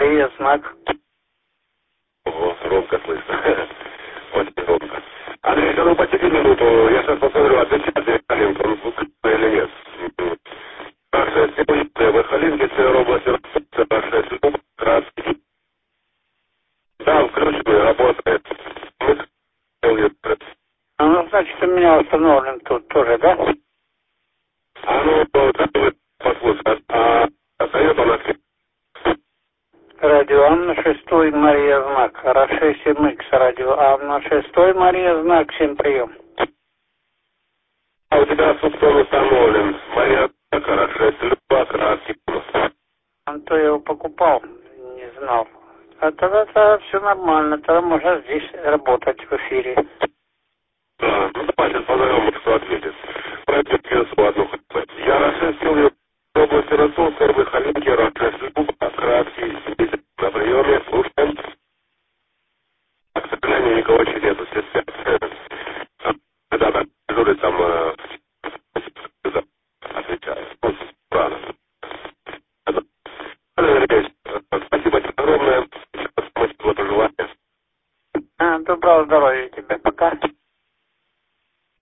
Мария, знак. Ого, ромко слышно. Очень ромко. Андрей, ну почти минуту. Я сейчас посмотрю, отвечает ли Халинка, он слушает или нет. Раша сегодня в Халинке, области Раша, Люба, Краски. Да, включенный, работает. Ну, значит, у меня установлен тут тоже, да? А ну, послушай, остается у нас Радио Анна 6, Мария, знак. РА-6МХ, радио Анна 6, Мария, знак, всем прием. А у тебя субтон установлен. Мария, хорошо, Люба, Краски. А то я его покупал, не знал. А тогда все нормально, тогда можно здесь работать в эфире. Да, ну давай сейчас позовем, кто ответит. Пройдет пьесу одну хоть. Я расширил ее в области Ростовской, в Халинке, Люба, Краски, на приеме, слушаем. К сожалению, никого еще нету, все спят. Да, да, дежуры там отвечают. Правильно. Спасибо тебе огромное. Спасибо за пожелания. Доброго здоровья тебе.